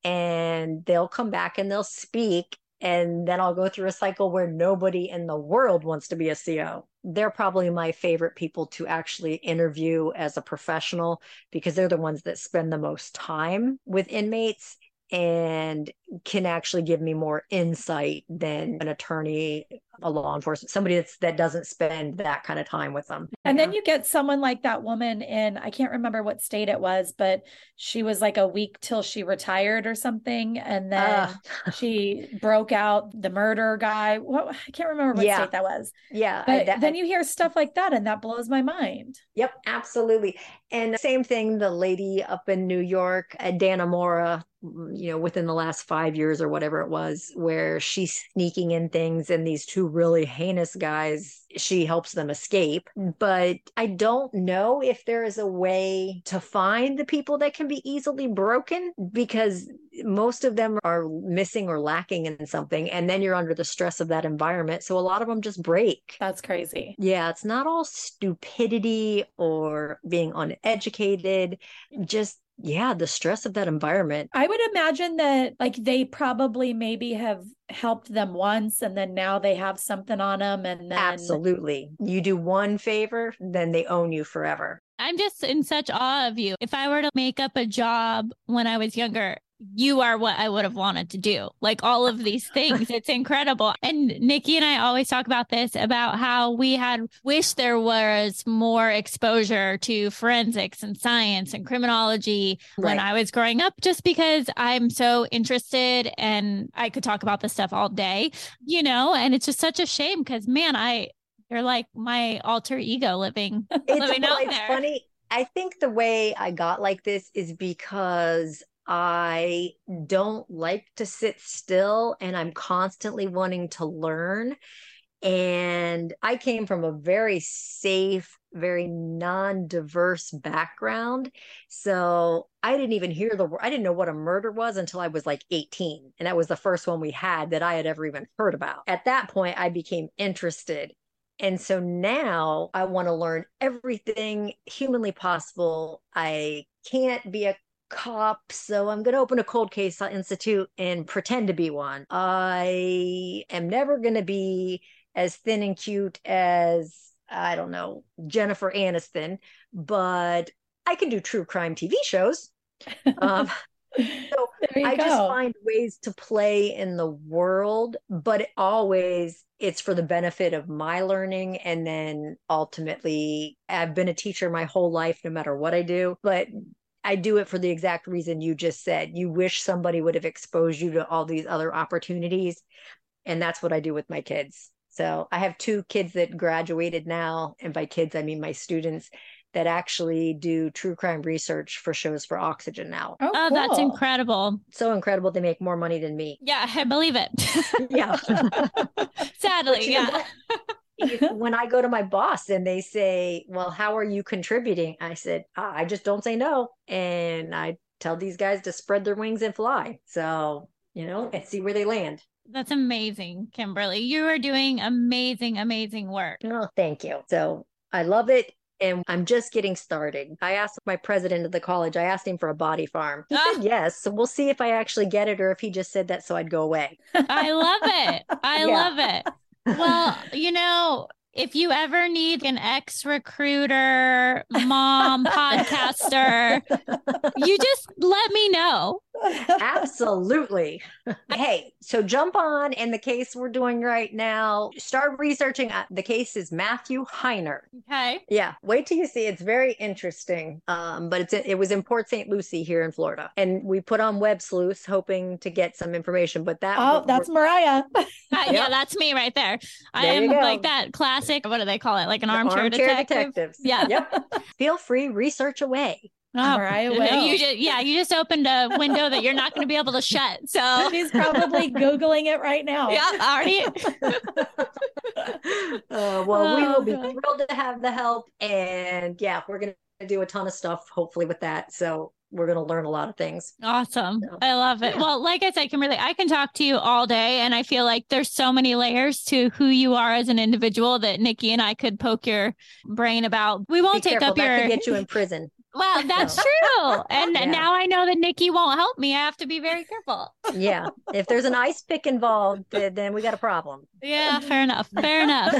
[SPEAKER 3] and they'll come back and they'll speak. And then I'll go through a cycle where nobody in the world wants to be a C O. They're probably my favorite people to actually interview as a professional, because they're the ones that spend the most time with inmates and can actually give me more insight than an attorney, a law enforcement, somebody that's, that doesn't spend that kind of time with them.
[SPEAKER 1] And yeah. then you get someone like that woman in, I can't remember what state it was, but she was like a week till she retired or something. And then uh, she broke out the murder guy. What, I can't remember what yeah. state that was.
[SPEAKER 3] Yeah.
[SPEAKER 1] But
[SPEAKER 3] I, that,
[SPEAKER 1] then you hear stuff like that, and that blows my mind.
[SPEAKER 3] Yep, absolutely. And same thing, the lady up in New York, Dana Mora, you know, within the last five years or whatever it was, where she's sneaking in things, and these two really heinous guys, she helps them escape. But I don't know if there is a way to find the people that can be easily broken, because most of them are missing or lacking in something. And then you're under the stress of that environment. So a lot of them just break.
[SPEAKER 1] That's crazy.
[SPEAKER 3] Yeah, it's not all stupidity or being uneducated, just yeah, the stress of that environment.
[SPEAKER 1] I would imagine that like they probably maybe have helped them once, and then now they have something on them. And then
[SPEAKER 3] absolutely, you do one favor, then they own you forever.
[SPEAKER 2] I'm just in such awe of you. If I were to make up a job when I was younger, you are what I would have wanted to do. Like all of these things. It's incredible. And Nikki and I always talk about this, about how we had wished there was more exposure to forensics and science and criminology right. when I was growing up, just because I'm so interested and I could talk about this stuff all day, you know, and it's just such a shame because, man, I, you're like my alter ego living,
[SPEAKER 3] it's,
[SPEAKER 2] living
[SPEAKER 3] well,
[SPEAKER 2] out
[SPEAKER 3] it's
[SPEAKER 2] there.
[SPEAKER 3] Funny. I think the way I got like this is because I don't like to sit still, and I'm constantly wanting to learn. And I came from a very safe, very non-diverse background. So I didn't even hear the word. I didn't know what a murder was until I was like eighteen. And that was the first one we had that I had ever even heard about. At that point, I became interested. And so now I want to learn everything humanly possible. I can't be a cop, so I'm going to open a cold case institute and pretend to be one. I am never going to be as thin and cute as, I don't know, Jennifer Aniston, but I can do true crime T V shows. Um, so I go. just find ways to play in the world, but it always it's for the benefit of my learning. And then ultimately, I've been a teacher my whole life, no matter what I do, but I do it for the exact reason you just said. You wish somebody would have exposed you to all these other opportunities. And that's what I do with my kids. So I have two kids that graduated now. And by kids, I mean my students that actually do true crime research for shows for Oxygen now.
[SPEAKER 2] Oh, oh cool. That's incredible.
[SPEAKER 3] So incredible. They make more money than me.
[SPEAKER 2] Yeah, I believe it.
[SPEAKER 3] Yeah.
[SPEAKER 2] Sadly, yeah.
[SPEAKER 3] When I go to my boss and they say, well, how are you contributing? I said, ah, I just don't say no. And I tell these guys to spread their wings and fly. So, you know, and see where they land.
[SPEAKER 2] That's amazing, Kimberly. You are doing amazing, amazing work.
[SPEAKER 3] Oh, thank you. So I love it. And I'm just getting started. I asked my president of the college, I asked him for a body farm. He ah. said yes. So we'll see if I actually get it or if he just said that so I'd go away.
[SPEAKER 2] I love it. I yeah. love it. Well, you know, if you ever need an ex-recruiter, mom, podcaster, you just let me know.
[SPEAKER 3] Absolutely. Hey, so jump on in the case we're doing right now. Start researching. The case is Matthew Heiner.
[SPEAKER 2] Okay.
[SPEAKER 3] Yeah. Wait till you see. It's very interesting. Um, but it's it was in Port Saint Lucie here in Florida. And we put on Web Sleuth hoping to get some information. But that
[SPEAKER 1] Oh, that's Mariah.
[SPEAKER 2] uh, yep. Yeah, that's me right there. I
[SPEAKER 3] there
[SPEAKER 2] am like that classic, what do they call it? Like an armchair,
[SPEAKER 3] armchair
[SPEAKER 2] detective.
[SPEAKER 3] detectives.
[SPEAKER 2] Yeah.
[SPEAKER 3] Yep. Feel free, research away.
[SPEAKER 2] Oh,
[SPEAKER 1] Mariah will.
[SPEAKER 2] You just, yeah, you just opened a window that you're not going to be able to shut. So
[SPEAKER 1] she's probably Googling it right now.
[SPEAKER 2] Yeah, already.
[SPEAKER 3] uh, well, oh, we will be
[SPEAKER 1] God.
[SPEAKER 3] thrilled to have the help. And yeah, we're going to do a ton of stuff, hopefully, with that. So we're going to learn a lot of things.
[SPEAKER 2] Awesome. So, I love it. Yeah. Well, like I said, Kimberly, I can talk to you all day. And I feel like there's so many layers to who you are as an individual that Nikki and I could poke your brain about. We won't
[SPEAKER 3] be
[SPEAKER 2] take
[SPEAKER 3] careful.
[SPEAKER 2] up
[SPEAKER 3] that
[SPEAKER 2] your...
[SPEAKER 3] could get you in prison.
[SPEAKER 2] Well, that's so. True. And yeah. now I know that Nikki won't help me. I have to be very careful.
[SPEAKER 3] Yeah. If there's an ice pick involved, then we got a problem.
[SPEAKER 2] Yeah, fair enough. Fair enough.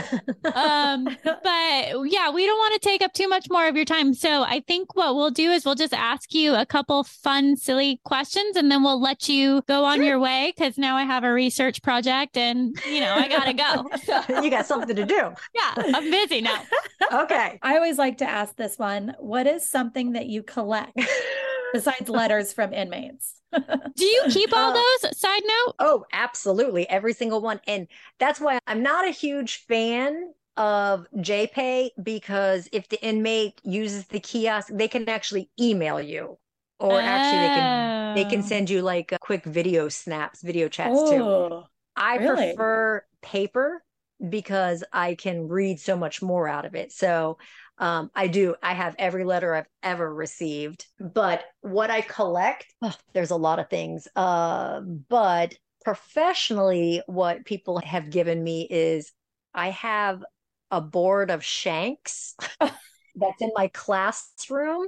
[SPEAKER 2] Um, but yeah, we don't want to take up too much more of your time. So I think what we'll do is we'll just ask you a couple fun, silly questions, and then we'll let you go on sure. your way. Cause now I have a research project and, you know, I got to go.
[SPEAKER 3] So. You got something to do.
[SPEAKER 2] Yeah, I'm busy now.
[SPEAKER 3] Okay.
[SPEAKER 1] I always like to ask this one. What is something that you collect besides letters from inmates?
[SPEAKER 2] Do you keep all those? Side note?
[SPEAKER 3] Oh, absolutely. Every single one. And that's why I'm not a huge fan of JPay, because if the inmate uses the kiosk, they can actually email you. Or oh. actually they can they can send you like quick video snaps, video chats oh, too. I really? prefer paper because I can read so much more out of it. So Um, I do. I have every letter I've ever received. But what I collect, oh, there's a lot of things. Uh, but professionally, what people have given me is I have a board of shanks that's in my classroom.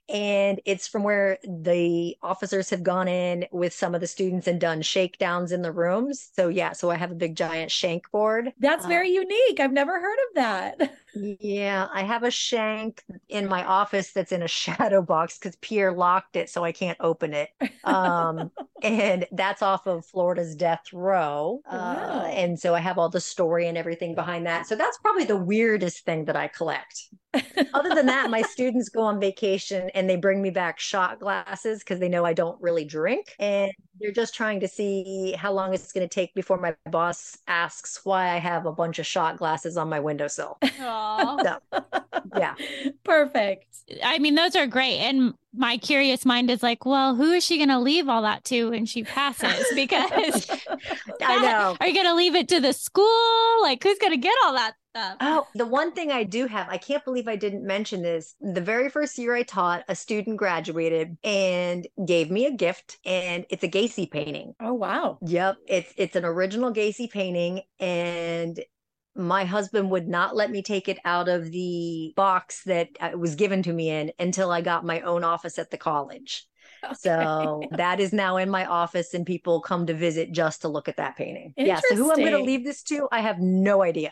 [SPEAKER 3] And it's from where the officers have gone in with some of the students and done shakedowns in the rooms. So yeah, so I have a big giant shank board.
[SPEAKER 1] That's very uh, unique. I've never heard of that.
[SPEAKER 3] Yeah, I have a shank in my office that's in a shadow box because Pierre locked it, so I can't open it. Um, and that's off of Florida's death row. Uh, wow. And so I have all the story and everything behind that. So that's probably the weirdest thing that I collect. Other than that, my students go on vacation and they bring me back shot glasses because they know I don't really drink. And they're just trying to see how long it's going to take before my boss asks why I have a bunch of shot glasses on my windowsill. So, yeah.
[SPEAKER 1] Perfect.
[SPEAKER 2] I mean, those are great. And my curious mind is like, well, who is she going to leave all that to when she passes? Because
[SPEAKER 3] I know.
[SPEAKER 2] Are you going to leave it to the school? Like, who's going to get all that stuff?
[SPEAKER 3] Oh, the one thing I do have, I can't believe I didn't mention this. The very first year I taught, a student graduated and gave me a gift, and it's a Gacy painting.
[SPEAKER 1] Oh, wow.
[SPEAKER 3] Yep. It's, it's an original Gacy painting, and my husband would not let me take it out of the box that it was given to me in until I got my own office at the college. Okay. So that is now in my office, and people come to visit just to look at that painting. Yeah. So who I'm going to leave this to, I have no idea.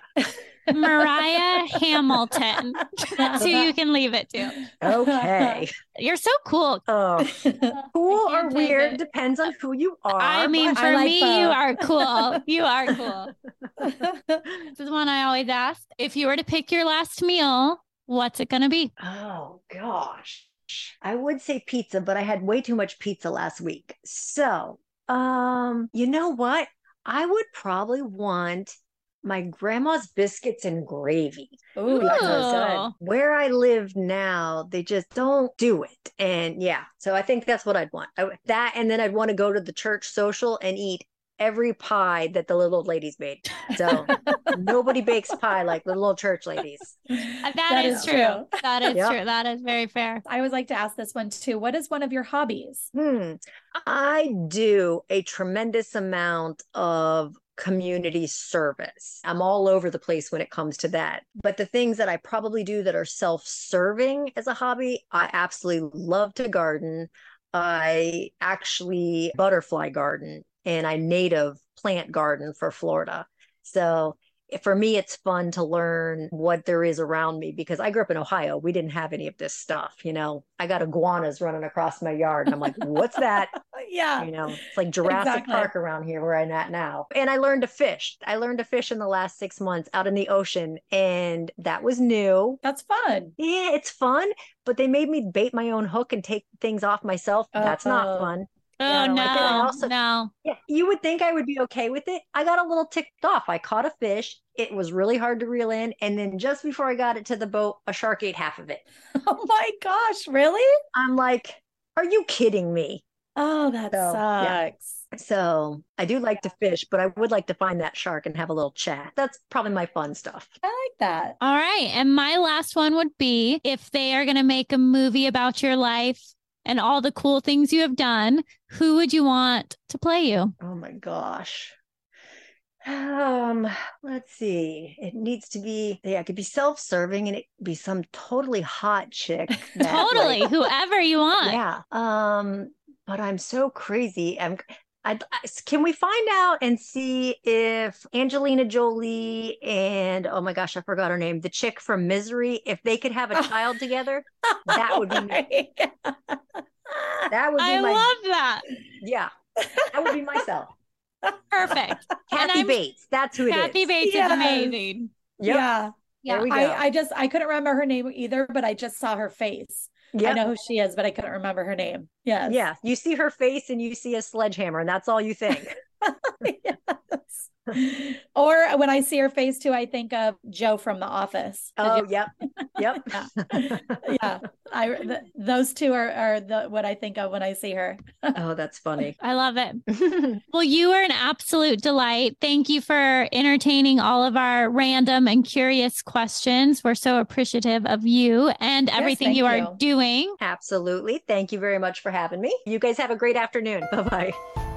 [SPEAKER 2] Mariah Hamilton. That's who you can leave it to.
[SPEAKER 3] Okay.
[SPEAKER 2] You're so cool.
[SPEAKER 3] Oh, cool or weird it. Depends on who you are.
[SPEAKER 2] I mean, for like me, both. You are cool. You are cool. This is one I always ask. If you were to pick your last meal, what's it going to be?
[SPEAKER 3] Oh, gosh. I would say pizza, but I had way too much pizza last week. So, um, you know what? I would probably want my grandma's biscuits and gravy.
[SPEAKER 1] Ooh, that sounds good.
[SPEAKER 3] Where I live now, they just don't do it. And yeah, so I think that's what I'd want. I, that, and then I'd want to go to the church social and eat every pie that the little old ladies made. So nobody bakes pie like the little church ladies.
[SPEAKER 2] that, that is, is true. true. That is yep. true. That is very fair.
[SPEAKER 1] I always like to ask this one too. What is one of your hobbies?
[SPEAKER 3] Hmm. I do a tremendous amount of community service. I'm all over the place when it comes to that. But the things that I probably do that are self-serving as a hobby, I absolutely love to garden. I actually butterfly garden, and I native plant garden for Florida. So for me, it's fun to learn what there is around me, because I grew up in Ohio. We didn't have any of this stuff. You know, I got iguanas running across my yard, and I'm like, what's that?
[SPEAKER 1] Yeah.
[SPEAKER 3] You know, it's like Jurassic exactly. Park around here where I'm at now. And I learned to fish. I learned to fish in the last six months out in the ocean. And that was new.
[SPEAKER 1] That's fun.
[SPEAKER 3] Yeah, it's fun. But they made me bait my own hook and take things off myself. Uh-oh. That's not fun.
[SPEAKER 2] Oh, no, like also, no.
[SPEAKER 3] Yeah, you would think I would be okay with it. I got a little ticked off. I caught a fish. It was really hard to reel in. And then just before I got it to the boat, a shark ate half of it.
[SPEAKER 1] Oh my gosh, really?
[SPEAKER 3] I'm like, are you kidding me?
[SPEAKER 1] Oh, that so, sucks.
[SPEAKER 3] Yeah. So I do like to fish, but I would like to find that shark and have a little chat. That's probably my fun stuff.
[SPEAKER 1] I like that.
[SPEAKER 2] All right. And my last one would be, if they are going to make a movie about your life and all the cool things you have done, who would you want to play you?
[SPEAKER 3] Oh my gosh. Um, let's see. It needs to be, yeah, it could be self-serving and it could be some totally hot chick.
[SPEAKER 2] That, totally. Like, whoever you want.
[SPEAKER 3] Yeah. Um, but I'm so crazy. I'm I, can we find out and see if Angelina Jolie and, oh my gosh, I forgot her name, the chick from Misery, if they could have a child together, that would be me. That would be
[SPEAKER 2] I
[SPEAKER 3] my,
[SPEAKER 2] love that.
[SPEAKER 3] Yeah, that would be myself.
[SPEAKER 2] Perfect.
[SPEAKER 3] Kathy Bates, that's who it
[SPEAKER 2] Kathy
[SPEAKER 3] is.
[SPEAKER 2] Kathy Bates
[SPEAKER 1] yes.
[SPEAKER 2] is amazing.
[SPEAKER 3] Yep.
[SPEAKER 1] Yeah.
[SPEAKER 3] Yeah. There we go.
[SPEAKER 1] I, I just, I couldn't remember her name either, but I just saw her face. Yep. I know who she is, but I couldn't remember her name. Yes.
[SPEAKER 3] Yeah. You see her face and you see a sledgehammer, and that's all you think.
[SPEAKER 1] Yes. Or when I see her face too, I think of Joe from The Office.
[SPEAKER 3] Oh,
[SPEAKER 1] you...
[SPEAKER 3] yep. Yep.
[SPEAKER 1] Yeah. Yeah. I, th- those two are, are the, what I think of when I see her.
[SPEAKER 3] Oh, that's funny.
[SPEAKER 2] I love it. Well, you are an absolute delight. Thank you for entertaining all of our random and curious questions. We're so appreciative of you and yes, everything you, you are doing.
[SPEAKER 3] Absolutely. Thank you very much for having me. You guys have a great afternoon. Bye-bye.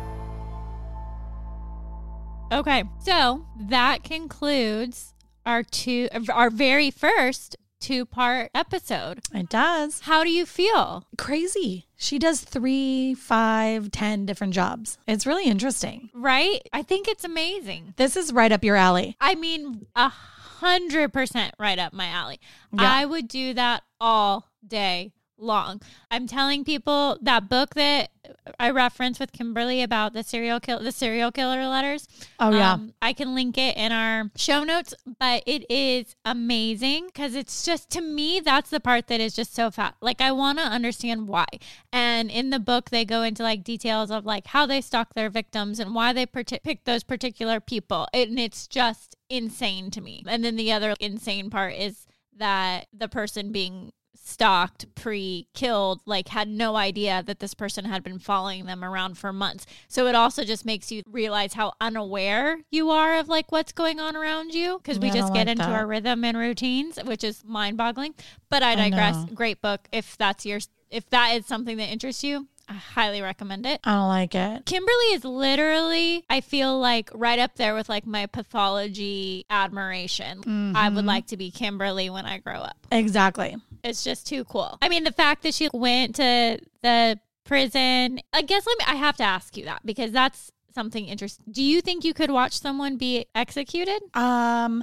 [SPEAKER 2] Okay, so that concludes our two, our very first two-part episode.
[SPEAKER 1] It does.
[SPEAKER 2] How do you feel?
[SPEAKER 1] Crazy. She does three, five, ten different jobs. It's really interesting.
[SPEAKER 2] Right? I think it's amazing.
[SPEAKER 1] This is right up your alley.
[SPEAKER 2] I mean, a hundred percent right up my alley. Yeah. I would do that all day long. I'm telling people that book that I referenced with Kimberly about the serial kill the serial killer letters.
[SPEAKER 1] Oh yeah.
[SPEAKER 2] Um, I can link it in our show notes, but it is amazing because it's just, to me, that's the part that is just so fat. Like, I want to understand why. And in the book, they go into like details of like how they stalk their victims and why they partic- pick those particular people. And it's just insane to me. And then the other insane part is that the person being stalked, pre-killed, like had no idea that this person had been following them around for months. So it also just makes you realize how unaware you are of like what's going on around you, because we yeah, just get like into that. our rhythm and routines, which is mind-boggling. But I digress. I Great book. If that's your, if that is something that interests you, I highly recommend it.
[SPEAKER 1] I don't like it.
[SPEAKER 2] Kimberly is literally, I feel like, right up there with like my pathology admiration. Mm-hmm. I would like to be Kimberly when I grow up.
[SPEAKER 1] Exactly.
[SPEAKER 2] It's just too cool. I mean, the fact that she went to the prison, I guess let me, I have to ask you that because that's something interesting. Do you think you could watch someone be executed?
[SPEAKER 1] Um,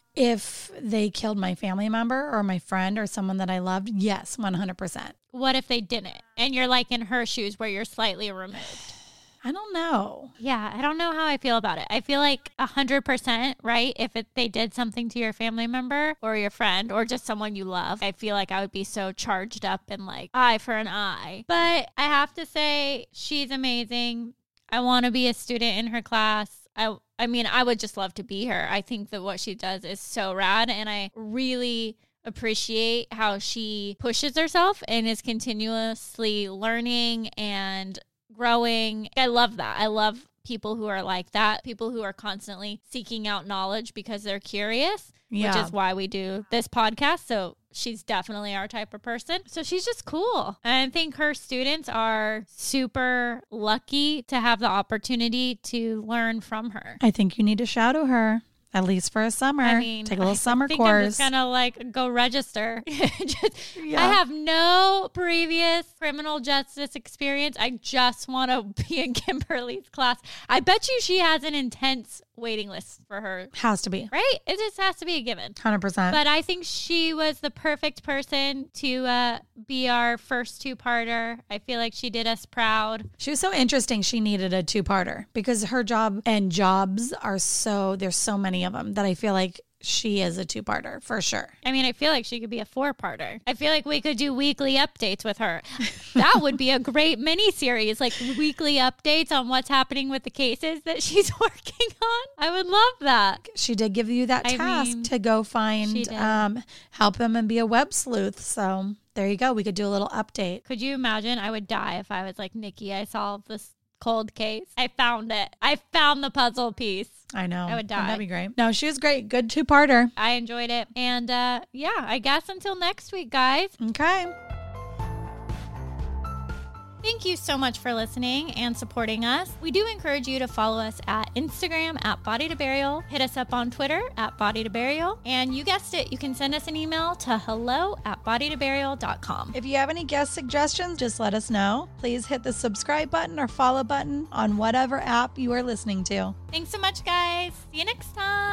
[SPEAKER 1] if they killed my family member or my friend or someone that I loved, yes, one hundred percent.
[SPEAKER 2] What if they didn't? And you're like in her shoes where you're slightly removed.
[SPEAKER 1] I don't know.
[SPEAKER 2] Yeah, I don't know how I feel about it. I feel like one hundred percent, right? If it, they did something to your family member or your friend or just someone you love, I feel like I would be so charged up and like eye for an eye. But I have to say, she's amazing. I want to be a student in her class. I I mean, I would just love to be her. I think that what she does is so rad, and I really appreciate how she pushes herself and is continuously learning and growing. I love that. I love people who are like that, people who are constantly seeking out knowledge because they're curious, yeah. which is why we do this podcast. So she's definitely our type of person. So she's just cool. And I think her students are super lucky to have the opportunity to learn from her.
[SPEAKER 1] I think you need to shadow her. At least for a summer. I mean, take a little summer
[SPEAKER 2] I think
[SPEAKER 1] course.
[SPEAKER 2] I'm just gonna like go register. just, yeah. I have no previous criminal justice experience. I just want to be in Kimberly's class. I bet you she has an intense waiting list for her.
[SPEAKER 1] Has to be.
[SPEAKER 2] Right? It just has to be a given.
[SPEAKER 1] one hundred percent.
[SPEAKER 2] But I think she was the perfect person to uh, be our first two-parter. I feel like she did us proud.
[SPEAKER 1] She was so interesting. She needed a two-parter because her job and jobs are so, there's so many of them that I feel like she is a two-parter for sure.
[SPEAKER 2] I mean, I feel like she could be a four-parter. I feel like we could do weekly updates with her. That would be a great mini series, like weekly updates on what's happening with the cases that she's working on. I would love that.
[SPEAKER 1] She did give you that
[SPEAKER 2] I
[SPEAKER 1] task
[SPEAKER 2] mean,
[SPEAKER 1] to go find, um, help him and be a web sleuth. So there you go. We could do a little update.
[SPEAKER 2] Could you imagine? I would die if I was like, Nikki, I solved this cold case. I found it. I found the puzzle piece.
[SPEAKER 1] I know.
[SPEAKER 2] I would die.
[SPEAKER 1] That'd be great. No, she was great. Good two-parter.
[SPEAKER 2] I enjoyed it. And uh, yeah, I guess until next week, guys.
[SPEAKER 1] Okay.
[SPEAKER 2] Thank you so much for listening and supporting us. We do encourage you to follow us at Instagram at Body to Burial. Hit us up on Twitter at Body to Burial. And you guessed it, you can send us an email to hello at body to burial dot com.
[SPEAKER 1] If you have any guest suggestions, just let us know. Please hit the subscribe button or follow button on whatever app you are listening to.
[SPEAKER 2] Thanks so much, guys. See you next time.